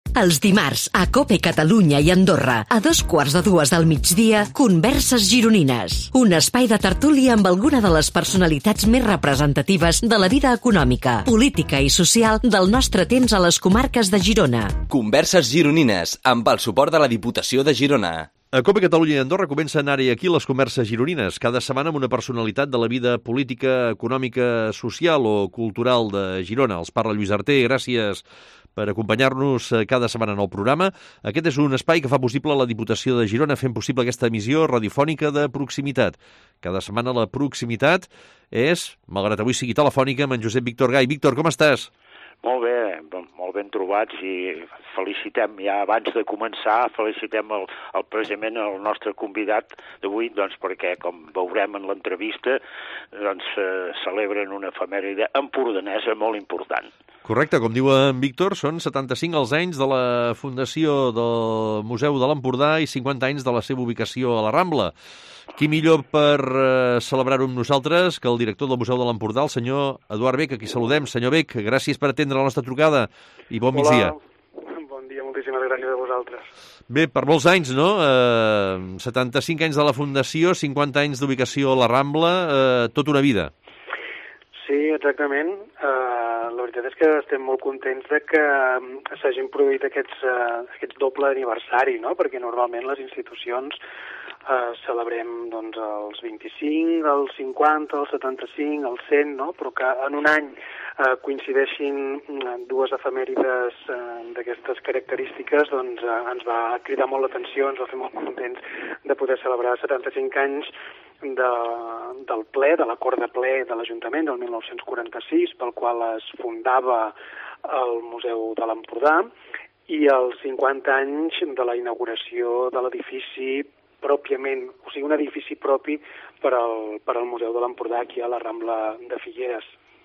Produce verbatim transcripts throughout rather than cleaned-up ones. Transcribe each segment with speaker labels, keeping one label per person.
Speaker 1: Els dimarts, a COPE Catalunya i Andorra, a dos quarts de dues del migdia, Converses Gironines. Un espai de tertúlia amb alguna de les personalitats més representatives de la vida econòmica, política i social del nostre temps a les comarques de Girona.
Speaker 2: Converses Gironines, amb el suport de la Diputació de Girona.
Speaker 3: A COPE Catalunya i Andorra comencen ara i aquí les converses gironines, cada setmana amb una personalitat de la vida política, econòmica, social o cultural de Girona. Els parla Lluís Arter, gràcies per acompanyar-nos cada setmana en el programa. Aquest és un espai que fa possible la Diputació de Girona, fent possible aquesta emissió radiofònica de proximitat. Cada setmana la proximitat és, malgrat avui sigui telefònica, amb en Josep Víctor Gai. Víctor, com estàs?
Speaker 4: Molt bé, molt ben trobats i felicitem, ja abans de començar, felicitem el, el, precisament el nostre convidat d'avui, doncs perquè, com veurem en l'entrevista, doncs eh, celebren una efemèride empordanesa molt important.
Speaker 3: Correcte, com diu en Víctor, són setanta-cinc els anys de la fundació del Museu de l'Empordà i cinquanta anys de la seva ubicació a la Rambla. Qui millor per eh, celebrar-ho amb nosaltres que el director del Museu de l'Empordà, el senyor Eduard Bec, a qui saludem. Senyor Bec, gràcies per atendre la nostra trucada i bon
Speaker 5: Hola.
Speaker 3: migdia.
Speaker 5: Bon dia, moltíssimes gràcies a vosaltres.
Speaker 3: Bé, per molts anys, no? Eh, setanta-cinc anys de la fundació, cinquanta anys d'ubicació a la Rambla, eh, tota una vida.
Speaker 5: Sí, exactament. Uh, la veritat és que estem molt contents de que s'hagin produït aquests, uh, aquests doble aniversari, no? Perquè normalment les institucions uh, celebrem doncs, els vint-i-cinc, els cinquanta, els setanta-cinc, els cent, no? Però que en un any uh, coincideixin dues efemèrides uh, d'aquestes característiques, doncs uh, ens va cridar molt l'atenció, ens va fer molt contents de poder celebrar setanta-cinc anys De, del ple, de l'acord de ple de l'Ajuntament del mil nou-cents quaranta-sis, pel qual es fundava el Museu de l'Empordà, i els cinquanta anys de la inauguració de l'edifici pròpiament, o sigui, un edifici propi per al, per al Museu de l'Empordà aquí a la Rambla de Figueres.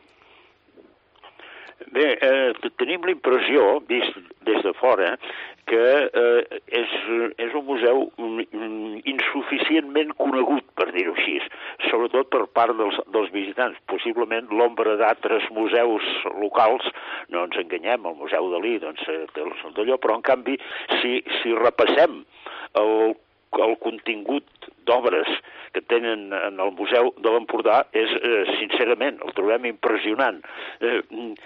Speaker 4: Bé, eh, tenim l'impressió, vist des de fora, que eh, és, és un museu insuficientment conegut, per dir-ho així, sobretot per part dels, dels visitants. Possiblement l'ombra d'altres museus locals, no ens enganyem, el Museu Dalí, doncs, d'allò, però en canvi, si, si repassem el, el contingut d'obres que tenen en el Museu de l'Empordà, és, eh, sincerament, el trobem impressionant. Eh,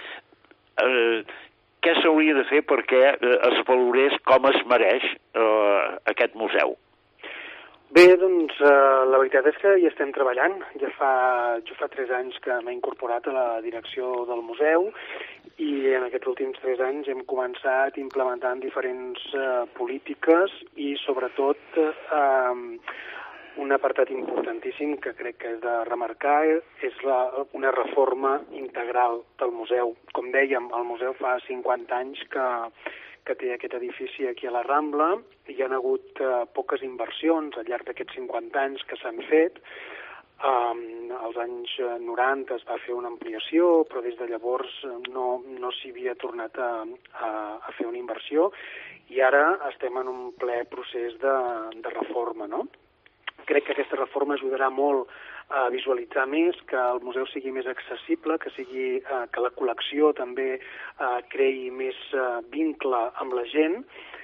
Speaker 4: eh, què s'hauria de fer perquè eh, es valorés com es mereix eh, aquest museu?
Speaker 5: Bé, doncs, eh, la veritat és que hi estem treballant. Ja fa, jo fa tres anys que m'he incorporat a la direcció del museu i en aquests últims tres anys hem començat implementant diferents eh, polítiques i, sobretot, eh, un apartat importantíssim que crec que és de remarcar és la, una reforma integral del museu. Com dèiem, el museu fa cinquanta anys que, que té aquest edifici aquí a la Rambla. Hi ha hagut eh, poques inversions al llarg d'aquests cinquanta anys que s'han fet. Um, als anys noranta es va fer una ampliació, però des de llavors no, no s'hi havia tornat a, a, a fer una inversió i ara estem en un ple procés de, de reforma, no? Crec que aquesta reforma ajudarà molt a visualitzar més, que el museu sigui més accessible, que, sigui, eh, que la col·lecció també eh, creï més eh, vincle amb la gent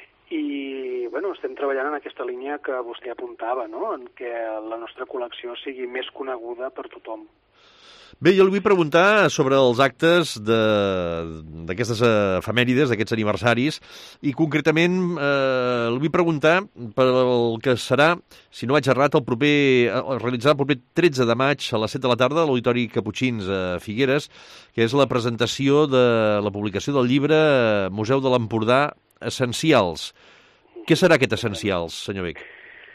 Speaker 5: i bueno, estem treballant en aquesta línia que vostè apuntava, no? En què la nostra col·lecció sigui més coneguda per tothom.
Speaker 3: Bé, jo li vull preguntar sobre els actes d'aquestes efemèrides, d'aquests aniversaris, i concretament eh, li vull preguntar per el que serà, si no vaig errat, el proper, el realitzarà el proper tretze de maig a les set de la tarda a l'Auditori Caputxins a Figueres, que és la presentació de la publicació del llibre Museu de l'Empordà Essencials. Què serà aquest Essencials, senyor Bec?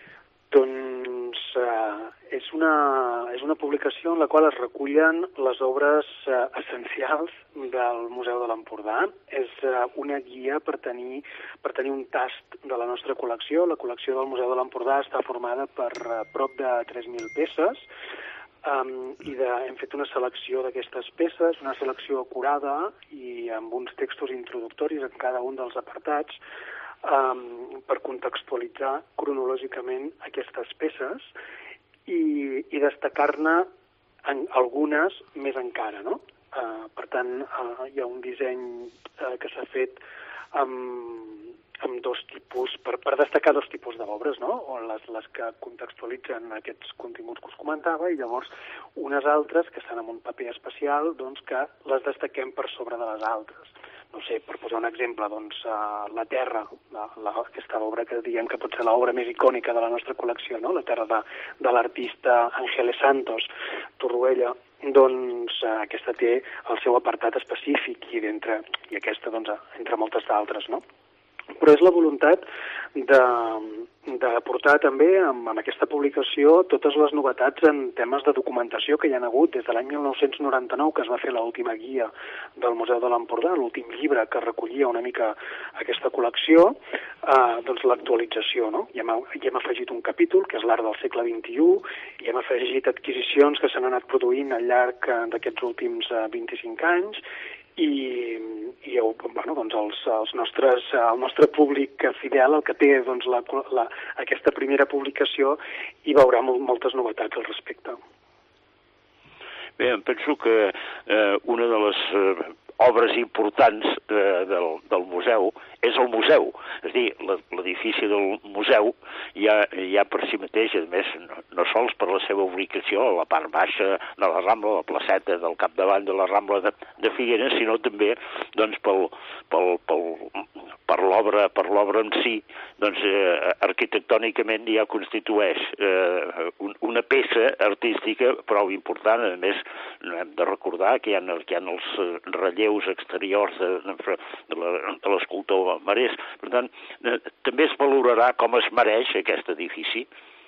Speaker 5: Doncs eh, és, una, és una publicació en la qual es recullen les obres eh, essencials del Museu de l'Empordà. És eh, una guia per tenir, per tenir un tast de la nostra col·lecció. La col·lecció del Museu de l'Empordà està formada per eh, prop de tres mil peces, Um, i de, hem fet una selecció d'aquestes peces, una selecció acurada i amb uns textos introductoris en cada un dels apartats um, per contextualitzar cronològicament aquestes peces i, i destacar-ne algunes més encara, no? Uh, per tant, uh, hi ha un disseny uh, que s'ha fet amb amb dos tipus, per, per destacar dos tipus d'obres, no? O les, les que contextualitzen aquests continguts que us comentava, i llavors unes altres que estan en un paper especial, doncs que les destaquem per sobre de les altres. No sé, per posar un exemple, doncs, uh, La Terra, la, la, aquesta obra que diem que pot ser l'obra més icònica de la nostra col·lecció, no? La Terra de, de l'artista Ángeles Santos, Torroella, doncs uh, aquesta té el seu apartat específic i, d'entre, i aquesta, doncs, entre moltes d'altres, no? Però és la voluntat de, de portar també amb, amb aquesta publicació totes les novetats en temes de documentació que hi ha hagut des de l'any mil nou-cents noranta-nou, que es va fer l'última guia del Museu de l'Empordà, l'últim llibre que recollia una mica aquesta col·lecció, eh, doncs l'actualització, no? Hi hem, hi hem afegit un capítol, que és l'art del segle vint-i-u, i hem afegit adquisicions que s'han anat produint al llarg d'aquests últims eh, vint-i-cinc anys, i, i bueno, doncs els, els nostres, el nostre públic fidel, el que té doncs, la, la, aquesta primera publicació, hi veurà molt, moltes novetats al respecte.
Speaker 4: Bé, em penso que eh, una de les eh, obres importants eh, del, del museu és el museu, és a dir, l'edifici del museu ja, ja per si mateix, a més, no, no sols per la seva ubicació a la part baixa de la Rambla, la placeta del capdavant de la Rambla de, de Figueres, sinó també doncs, pel, pel, pel, per l'obra per l'obra en si, doncs, eh, arquitectònicament ja constitueix eh, un, una peça artística prou important. A més, no hem de recordar que hi ha, que hi ha els relleus exteriors de, de l'escultor Marès. Per tant, eh, també es valorarà com es mereix aquest edifici.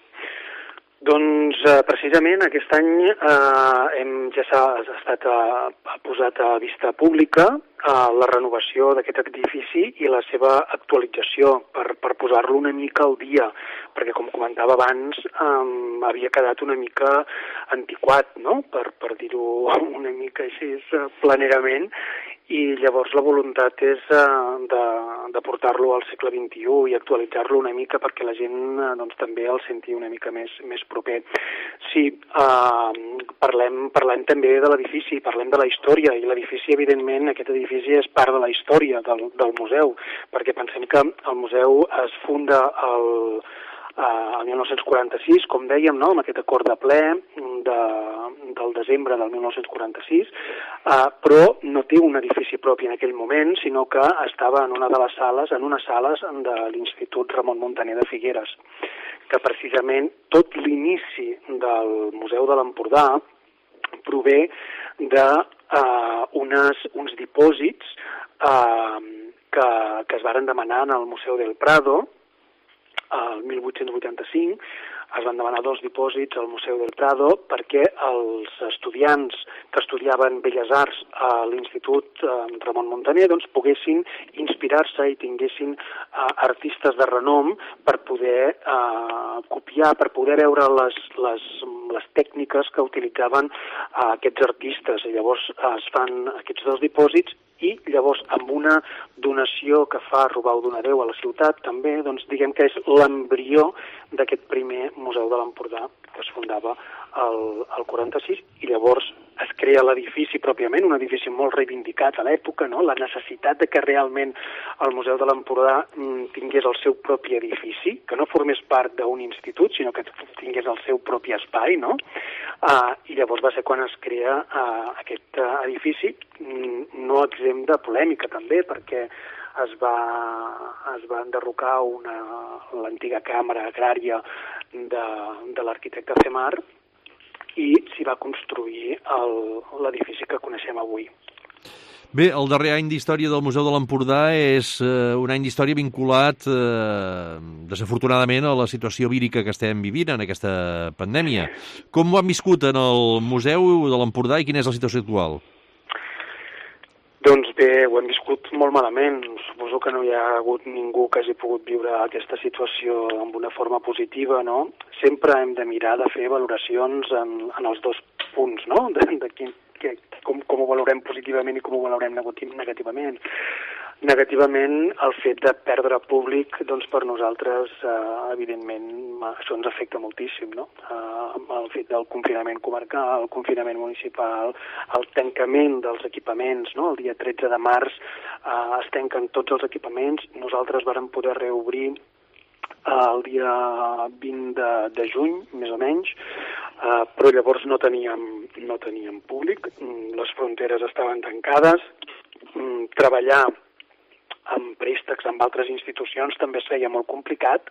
Speaker 5: Doncs eh, precisament aquest any eh, hem, ja s'ha estat eh, posat a vista pública eh, la renovació d'aquest edifici i la seva actualització per, per posar-lo una mica al dia, perquè com comentava abans eh, havia quedat una mica antiquat, no? per, per dir-ho una mica així eh, planerament, i llavors la voluntat és uh, de, de portar-lo al segle vint-i-u i actualitzar-lo una mica perquè la gent uh, doncs, també el senti una mica més, més proper. Sí, uh, parlem, parlem també de l'edifici, parlem de la història, i l'edifici, evidentment, aquest edifici és part de la història del, del museu, perquè pensem que el museu es funda el Uh, el mil nou-cents quaranta-sis, com dèiem, no? Amb aquest acord de ple de, del desembre del mil nou-cents quaranta-sis, uh, però no té un edifici propi en aquell moment, sinó que estava en una de les sales, en unes sales de l'Institut Ramon Muntaner de Figueres, que precisament tot l'inici del Museu de l'Empordà prové de uh, unes, uns dipòsits uh, que, que es varen demanar en el Museu del Prado. El mil vuit-cents vuitanta-cinc es van demanar dos dipòsits al Museu del Prado perquè els estudiants que estudiaven Belles Arts a l'Institut Ramon Muntaner doncs, poguessin inspirar-se i tinguessin uh, artistes de renom per poder uh, copiar, per poder veure les, les, les tècniques que utilitzaven uh, aquests artistes. I llavors uh, es fan aquests dos dipòsits i llavors amb una donació que fa Robau Donadeu a la ciutat també, doncs diguem que és l'embrió d'aquest primer Museu de l'Empordà que es fundava el, el quaranta-sis, i llavors es crea l'edifici pròpiament, un edifici molt reivindicat a l'època, no? La necessitat de que realment el Museu de l'Empordà mm, tingués el seu propi edifici, que no formés part d'un institut, sinó que tingués el seu propi espai, no? Uh, I llavors va ser quan es crea uh, aquest uh, edifici, mm, no exempt de polèmica també, perquè es va, es va enderrocar una, l'antiga càmera agrària de, de l'arquitecte Femar, i s'hi va construir l'edifici que coneixem avui.
Speaker 3: Bé, el darrer any d'història del Museu de l'Empordà és eh, un any d'història vinculat, eh, desafortunadament, a la situació vírica que estem vivint en aquesta pandèmia. Com ho han viscut en el Museu de l'Empordà i quina és la situació actual?
Speaker 5: Doncs bé, ho hem viscut molt malament. Suposo que no hi ha hagut ningú que hagi pogut viure aquesta situació amb una forma positiva, no? Sempre hem de mirar de fer valoracions en, en els dos punts, no? De, de quin, que, com, com ho valorem positivament i com ho valorem negativament. Negativament, el fet de perdre públic, doncs per nosaltres, eh, evidentment, això ens afecta moltíssim, no? Eh, el fet del confinament comarcal, el confinament municipal, el tancament dels equipaments, no? El dia tretze de març eh, es tanquen tots els equipaments, nosaltres vàrem poder reobrir el dia vint de, de juny, més o menys, eh, però llavors no teníem, no teníem públic, les fronteres estaven tancades, treballar amb préstecs amb altres institucions també es feia molt complicat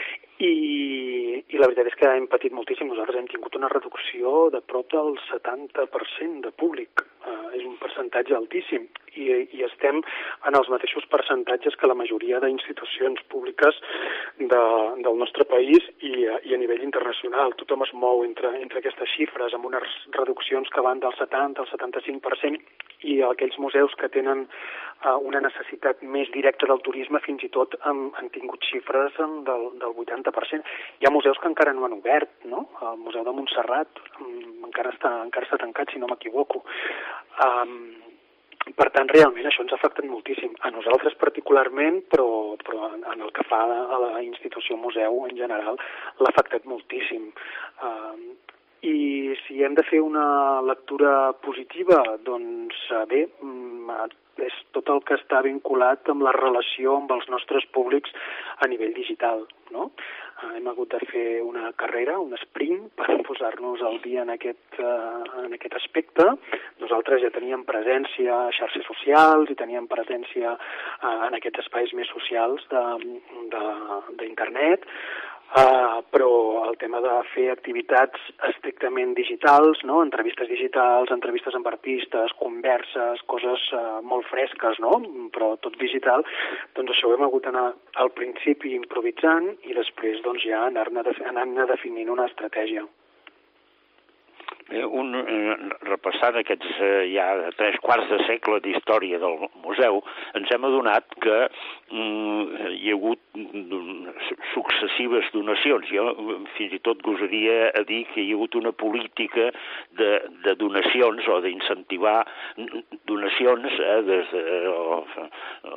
Speaker 5: i, i la veritat és que hem patit moltíssim. Nosaltres hem tingut una reducció de prop del setanta per cent de públic. Uh, és un percentatge altíssim i, i estem en els mateixos percentatges que la majoria d'institucions públiques de, del nostre país i, i a nivell internacional. Tothom es mou entre, entre aquestes xifres amb unes reduccions que van del setanta al setanta-cinc per cent i aquells museus que tenen uh, una necessitat més directa del turisme fins i tot han, han tingut xifres del, del vuitanta per cent. Hi ha museus que encara no han obert, no? El Museu de Montserrat um, encara, està, encara està tancat, si no m'equivoco. Um, per tant, realment això ens ha afectat moltíssim. A nosaltres particularment, però, però en, en el que fa a la institució museu en general l'ha afectat moltíssim. Um, I si hem de fer una lectura positiva, doncs bé, és tot el que està vinculat amb la relació amb els nostres públics a nivell digital, no? Hem hagut de fer una carrera, un sprint, per posar-nos al dia en aquest, en aquest aspecte. Nosaltres ja teníem presència a xarxes socials i teníem presència en aquests espais més socials d'internet, Uh, però el tema de fer activitats estrictament digitals, no? Entrevistes digitals, entrevistes amb artistes, converses, coses uh, molt fresques, no? Però tot digital, doncs això ho hem hagut d'anar al principi improvisant i després doncs, ja anar-ne anar definint una estratègia.
Speaker 4: Un, eh, repassant aquests eh, ja tres quarts de segle d'història del museu, ens hem adonat que mm, hi ha hagut successives donacions. Jo fins i tot gosaria a dir que hi ha hagut una política de, de donacions o d'incentivar donacions, eh, des de, eh,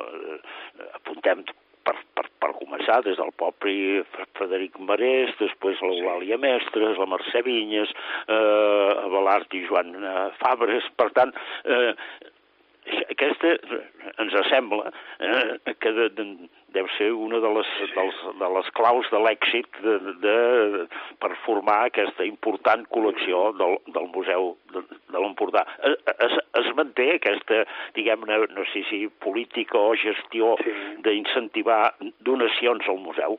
Speaker 4: eh, apuntem Per, per, per començar, des del propi Frederic Marès, després l'Eulàlia Mestres, la Mercè Vinyes, eh, Balart i Joan Fabres. Per tant, eh, aquesta ens sembla eh, que de, de, deu ser una de les, dels, de les claus de l'èxit de, de, per formar aquesta important col·lecció del, del Museu de, de l'Empordà. Es, es manté aquesta, diguem-ne, no sé si política o gestió sí. d'incentivar donacions al museu?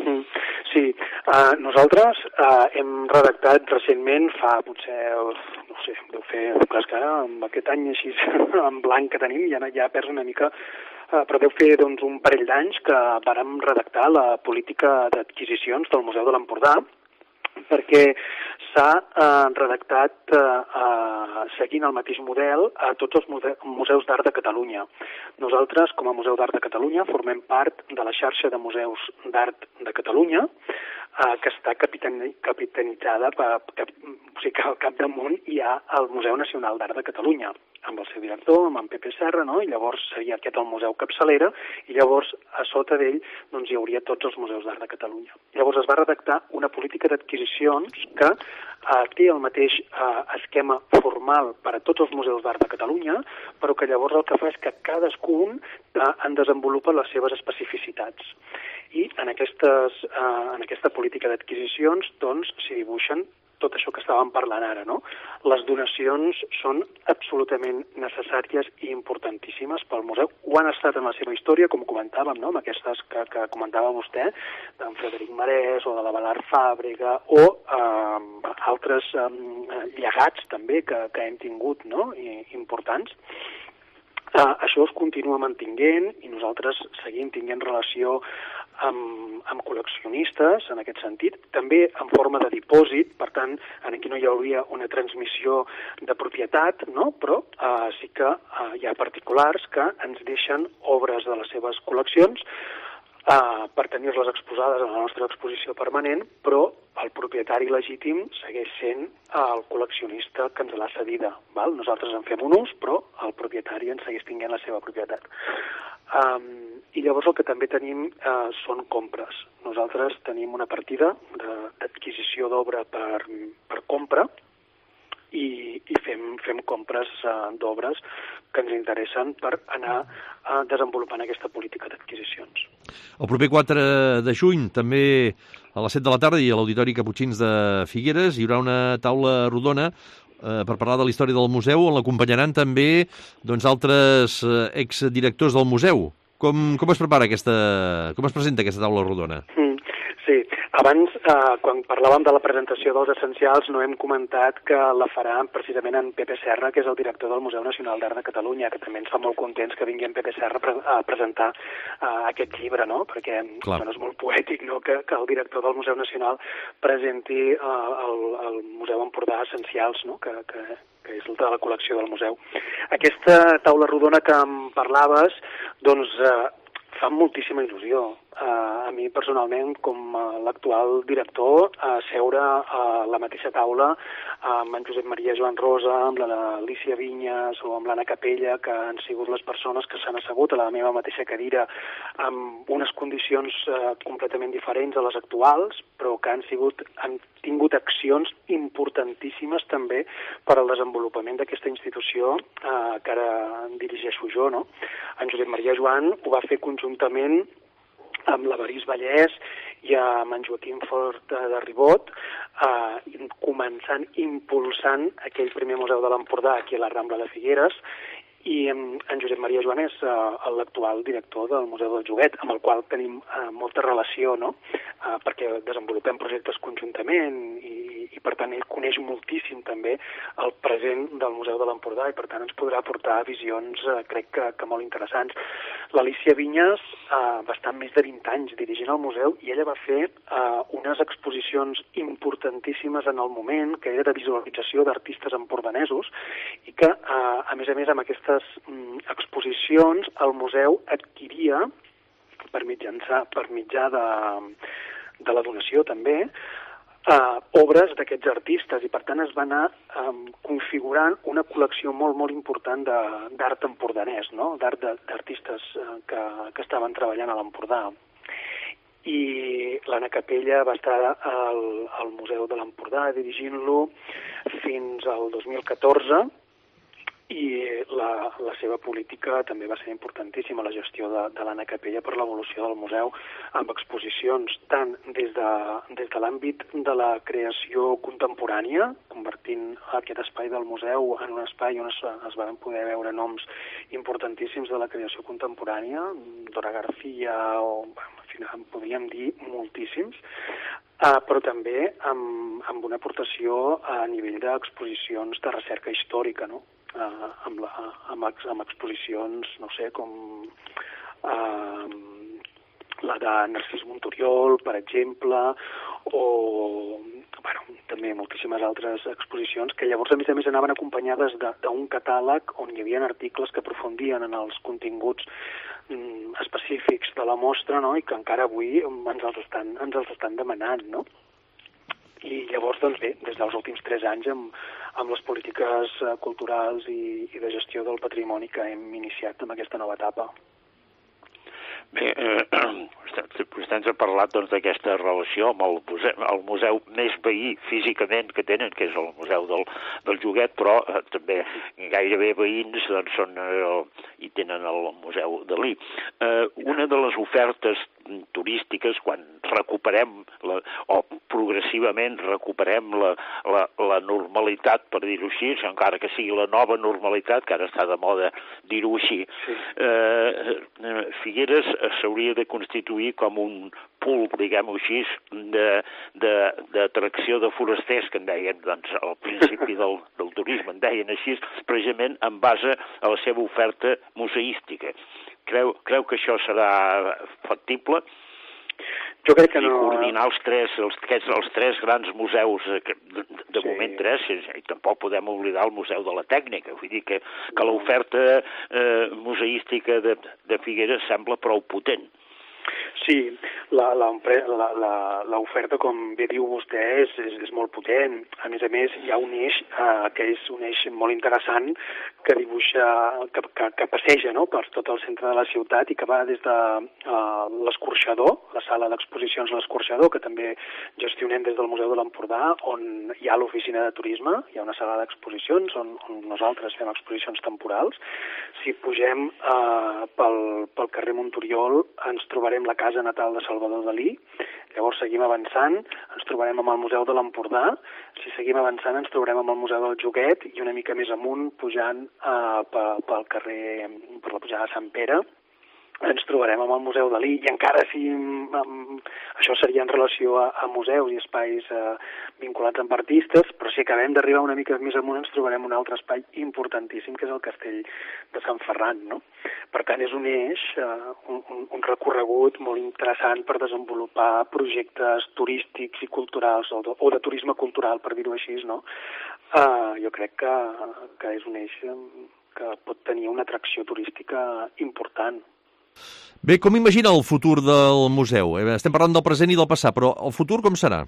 Speaker 5: Sí, uh, nosaltres uh, hem redactat recentment, fa potser, no sé, deu fer, clar que amb aquest any així en blanc que tenim ja, ja perds una mica, uh, però deu fer doncs, un parell d'anys que vàrem redactar la política d'adquisicions del Museu de l'Empordà, perquè s'ha eh, redactat eh, eh, seguint el mateix model a tots els muse museus d'art de Catalunya. Nosaltres, com a Museu d'Art de Catalunya, formem part de la xarxa de museus d'art de Catalunya, eh, que està capitan capitanitzada, per, cap, o sigui que al capdamunt hi ha el Museu Nacional d'Art de Catalunya, amb el seu director, amb en Pepe Serra, no? I llavors seria aquest el museu capçalera, i llavors a sota d'ell doncs, hi hauria tots els museus d'art de Catalunya. Llavors es va redactar una política d'adquisicions que eh, té el mateix eh, esquema formal per a tots els museus d'art de Catalunya, però que llavors el que fa és que cadascun eh, en desenvolupa les seves especificitats. I en, aquestes, eh, en aquesta política d'adquisicions doncs, s'hi dibuixen tot això que estàvem parlant ara, no? Les donacions són absolutament necessàries i importantíssimes pel museu. Ho han estat en la seva història, com comentàvem, no? Amb aquestes que, que comentava vostè, d'en Frederic Marès o de la Balart Fàbrega, o eh, altres eh, llegats també que, que hem tingut, no? I, importants. Uh, això es continua mantinguent i nosaltres seguim tinguent relació amb, amb col·leccionistes en aquest sentit, també en forma de dipòsit, per tant, aquí no hi hauria una transmissió de propietat, no? Però uh, sí que uh, hi ha particulars que ens deixen obres de les seves col·leccions uh, per tenir-les exposades en la nostra exposició permanent, però el propietari legítim segueix sent el col·leccionista que ens l'ha cedida. Val? Nosaltres en fem un ús, però el propietari en segueix tinguent la seva propietat. Um, I llavors el que també tenim uh, són compres. Nosaltres tenim una partida d'adquisició d'obra per, per compra i, i fem, fem compres uh, d'obres que ens interessen per anar uh, desenvolupant aquesta política d'adquisicions.
Speaker 3: El proper quatre de juny, també a les set de la tarda i a l'Auditori Caputxins de Figueres, hi haurà una taula rodona eh, per parlar de la història del museu, on l'acompanyaran també doncs, altres eh, exdirectors del museu. Com, com es prepara aquesta, com es presenta aquesta taula rodona?
Speaker 5: Mm, sí, abans, eh, quan parlàvem de la presentació dels essencials, no hem comentat que la farà precisament en Pepe Serra, que és el director del Museu Nacional d'Art de Catalunya, que també ens fa molt contents que vingui en Pepe Serra a presentar uh, aquest llibre, no? Perquè bueno, és molt poètic, no?, que, que el director del Museu Nacional presenti uh, el, el Museu Empordà Essencials, no?, que, que, que és de la col·lecció del museu. Aquesta taula rodona que em parlaves, doncs, uh, fa moltíssima il·lusió. Uh, a mi personalment, com uh, l'actual director, uh, seure a la mateixa taula uh, amb en Josep Maria Joan Rosa, amb l'Alicia Vinyes o amb l'Anna Capella, que han sigut les persones que s'han assegut a la meva mateixa cadira amb unes condicions uh, completament diferents a les actuals, però que han, sigut, han tingut accions importantíssimes també per al desenvolupament d'aquesta institució uh, que ara dirigeixo jo, no? En Josep Maria Joan ho va fer conjuntament amb l'Evarist Vallès i amb en Joaquim Fort de Ribot, eh, començant, impulsant aquell primer museu de l'Empordà aquí a la Rambla de Figueres, i en Josep Maria Joan és uh, l'actual director del Museu del Joguet, amb el qual tenim uh, molta relació, no?, uh, perquè desenvolupem projectes conjuntament i, i per tant ell coneix moltíssim també el present del Museu de l'Empordà i per tant ens podrà aportar visions, uh, crec que, que molt interessants. L'Alicia Vinyes uh, va estar més de vint anys dirigint el museu i ella va fer uh, unes exposicions importantíssimes en el moment, que era de visualització d'artistes empordanesos i que, uh, a més a més, amb aquesta exposicions el museu adquiria per, per mitjà de, de la donació també eh, obres d'aquests artistes i per tant es va anar eh, configurant una col·lecció molt molt important d'art empordanès, no? D'art d'artistes eh, que, que estaven treballant a l'Empordà. I l'Anna Capella va estar al, al Museu de l'Empordà dirigint-lo fins al dos mil catorze i la, la seva política també va ser importantíssima, la gestió de, de l'Anna Capella per l'evolució del museu amb exposicions tant des de, des de l'àmbit de la creació contemporània, convertint aquest espai del museu en un espai on es, es van poder veure noms importantíssims de la creació contemporània, Dora García o, en fi, en podríem dir moltíssims, Uh, però també amb, amb una aportació a nivell d'exposicions de recerca històrica, no? Uh, amb, la, amb, ex, amb exposicions, no sé, com uh, la de Narcís Montoriol, per exemple, o bueno, també moltíssimes altres exposicions que llavors a més a més anaven acompanyades d'un catàleg on hi havia articles que aprofundien en els continguts mm, específics de la mostra, no?, i que encara avui ens els estan, ens els estan demanant, no? I llavors, doncs bé, des dels últims tres anys amb, amb les polítiques culturals i, i de gestió del patrimoni que hem iniciat amb aquesta nova etapa.
Speaker 4: Bé, eh, vostè ens ha parlat doncs, d'aquesta relació amb el museu, el museu més veí físicament que tenen, que és el Museu del, del Joguet, però eh, també gairebé veïns doncs, són, eh, i tenen el Museu Dalí. Eh, una de les ofertes turístiques, quan recuperem, la, o progressivament recuperem la, la, la normalitat, per dir-ho així, encara que sigui la nova normalitat, que ara està de moda dir-ho així, sí. eh, Figueres s'hauria de constituir com un pool, diguem-ho així, d'atracció de, de, de forasters, que en deien doncs, al principi del, del turisme, en deien així, precisament en base a la seva oferta museística. Creu, creu que això serà factible?
Speaker 5: Jo crec que no.
Speaker 4: I coordinar els tres, els, els tres grans museus, de, de sí. moment tres, i tampoc podem oblidar el Museu de la Tècnica. Vull dir que, que l'oferta eh, museística de, de Figueres sembla prou potent.
Speaker 5: Sí, l'oferta, com bé diu vostè, és, és, és molt potent. A més a més, hi ha un eix eh, que és un eix molt interessant que dibuixa, que, que, que passeja, no?, per tot el centre de la ciutat i que va des de eh, l'Escorxador, la sala d'exposicions L'Escorxador, que també gestionem des del Museu de l'Empordà, on hi ha l'oficina de turisme, hi ha una sala d'exposicions on, on nosaltres fem exposicions temporals. Si pugem eh, pel, pel carrer Montoriol ens trobarem la casa natal de Salvador Dalí, llavors seguim avançant, ens trobarem amb el Museu de l'Empordà, si seguim avançant ens trobarem amb el Museu del Joguet i una mica més amunt pujant eh, pel carrer, per la pujada de Sant Pere, ens trobarem amb el Museu Dalí, i encara si um, això seria en relació a, a museus i espais uh, vinculats amb artistes, però si acabem d'arribar una mica més amunt ens trobarem un altre espai importantíssim, que és el Castell de Sant Ferran, no? Per tant, és un eix, uh, un, un recorregut molt interessant per desenvolupar projectes turístics i culturals, o de, o de turisme cultural, per dir-ho així, no? Uh, jo crec que, que és un eix que pot tenir una atracció turística important.
Speaker 3: Bé, com imagina el futur del museu? Estem parlant del present i del passat, però el futur com serà?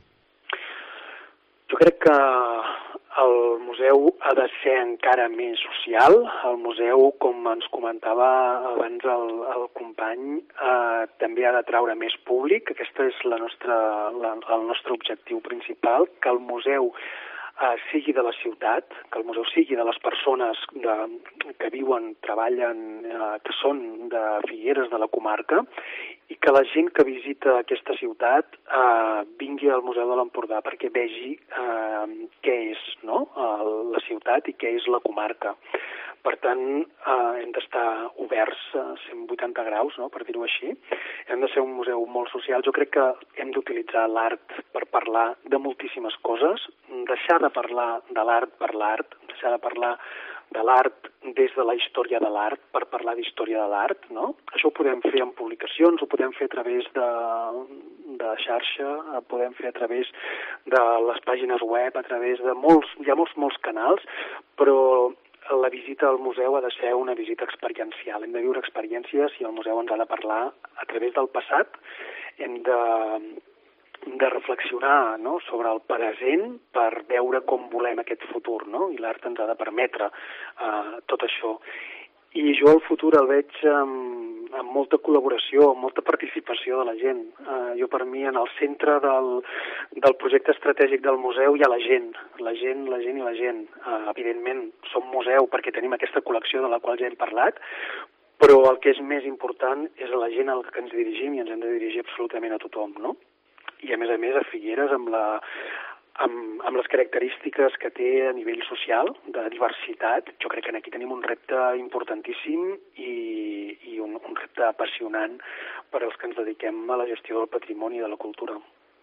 Speaker 5: Jo crec que el museu ha de ser encara més social. El museu, com ens comentava abans el, el company, eh, també ha d'atraure més públic. Aquest és la nostra, la, el nostre objectiu principal, que el museu Uh, sigui de la ciutat, que el museu sigui de les persones de, que viuen, treballen, uh, que són de Figueres, de la comarca, i que la gent que visita aquesta ciutat uh, vingui al Museu de l'Empordà perquè vegi uh, què és, no?, uh, la ciutat i què és la comarca. Per tant, eh, hem d'estar oberts a cent vuitanta graus, no?, per dir-ho així. Hem de ser un museu molt social. Jo crec que hem d'utilitzar l'art per parlar de moltíssimes coses, deixar de parlar de l'art per l'art, deixar de parlar de l'art des de la història de l'art per parlar d'història de l'art, no? Això ho podem fer en publicacions, ho podem fer a través de, de xarxa, ho podem fer a través de les pàgines web, a través de molts, hi ha molts, molts canals, però la visita al museu ha de ser una visita experiencial. Hem de viure experiències i el museu ens ha de parlar a través del passat. Hem de, de reflexionar, no?, sobre el present per veure com volem aquest futur, no? I l'art ens ha de permetre uh, tot això. I jo el futur el veig amb, amb molta col·laboració, amb molta participació de la gent. Uh, jo, per mi, en el centre del, del projecte estratègic del museu hi ha la gent, la gent, la gent i la gent. Uh, evidentment, som museu perquè tenim aquesta col·lecció de la qual ja hem parlat, però el que és més important és a la gent al que ens dirigim, i ens hem de dirigir absolutament a tothom, no? I, a més a més, a Figueres, amb la... Amb, amb les característiques que té a nivell social, de diversitat, jo crec que aquí tenim un repte importantíssim i, i un, un repte apassionant per als que ens dediquem a la gestió del patrimoni i de la cultura.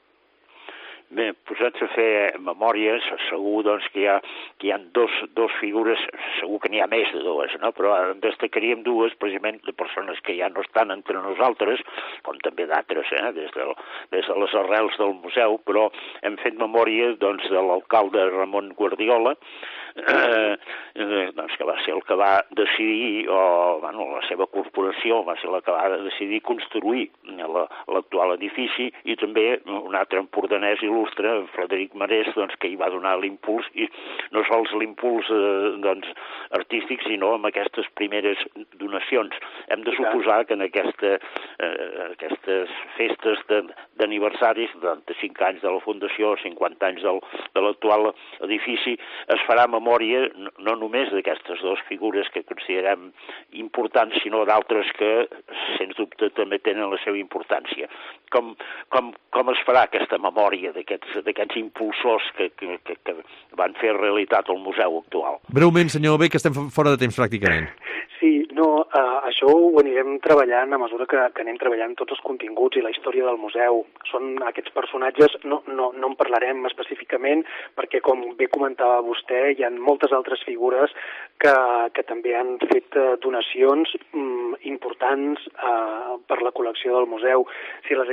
Speaker 4: Bé, posats a fer memòries, segur doncs, que hi ha, que hi ha dos, dos figures, segur que n'hi ha més de dues, no? Però destacaríem dues, precisament, de persones que ja no estan entre nosaltres, com també d'altres, eh? des, de, des de les arrels del museu, però hem fet memòria doncs, de l'alcalde Ramon Guardiola, eh, eh, doncs, que va ser el que va decidir, o bueno, la seva corporació va ser la que va decidir construir l'actual edifici, i també un altre empordanès il·lustre, Frederic Marès, doncs, que hi va donar l'impuls, i no sols l'impuls eh, doncs, artístic, sinó amb aquestes primeres donacions. Hem de suposar que en aquesta, eh, aquestes festes d'aniversaris, setanta-cinc anys de la Fundació, cinquanta anys del, de l'actual edifici, es farà memòria no només d'aquestes dues figures que considerem importants, sinó d'altres que, sens dubte, també tenen la seva importància. Com, com, com es farà aquesta memòria d'aquests impulsors que, que, que, que van fer realitat el museu actual?
Speaker 3: Breument, senyor B, que estem fora de temps pràcticament.
Speaker 5: Sí, no, uh, això ho anirem treballant a mesura que, que anem treballant tots els continguts i la història del museu. Són aquests personatges, no, no, no en parlarem específicament, perquè com bé comentava vostè, hi ha moltes altres figures que, que també han fet uh, donacions um, importants uh, per la col·lecció del museu. Si les haguéssim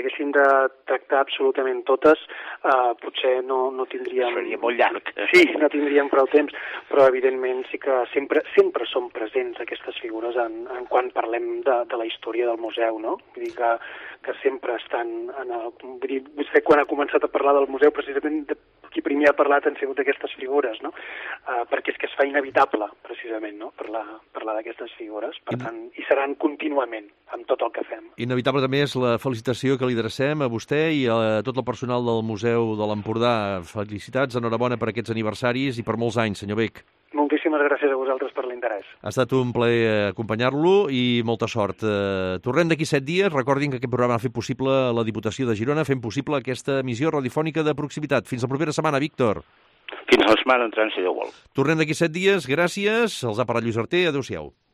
Speaker 5: haguéssim de tractar absolutament totes, eh, potser no, no tindríem...
Speaker 4: Seria molt llarg.
Speaker 5: Sí, no tindríem prou temps, però evidentment sí que sempre sempre són presents aquestes figures en, en quan parlem de, de la història del museu, no? Vull dir que, que sempre estan en el... Vull dir, vostè quan ha començat a parlar del museu, precisament de qui primer ha parlat han sigut aquestes figures, no? Uh, perquè és que es fa inevitable, precisament, no? Parlar, parlar d'aquestes figures, per
Speaker 3: In...
Speaker 5: tant, hi seran contínuament amb tot el que fem.
Speaker 3: Inevitable també és la felicitació que li adrecem a vostè i a tot el personal del Museu de l'Empordà. Felicitats, enhorabona per aquests aniversaris i per molts anys, senyor Bec.
Speaker 5: Moltíssimes gràcies a vosaltres per l'interès.
Speaker 3: Ha estat un plaer acompanyar-lo i molta sort. Eh, tornem d'aquí set dies. Recordin que aquest programa ha fet possible la Diputació de Girona, fent possible aquesta emissió radiofònica de proximitat. Fins la propera setmana, Víctor.
Speaker 4: Fins la setmana entrant, si Déu vol.
Speaker 3: Tornem d'aquí set dies. Gràcies. Els ha parlat Lluís Arter. Adéu-siau.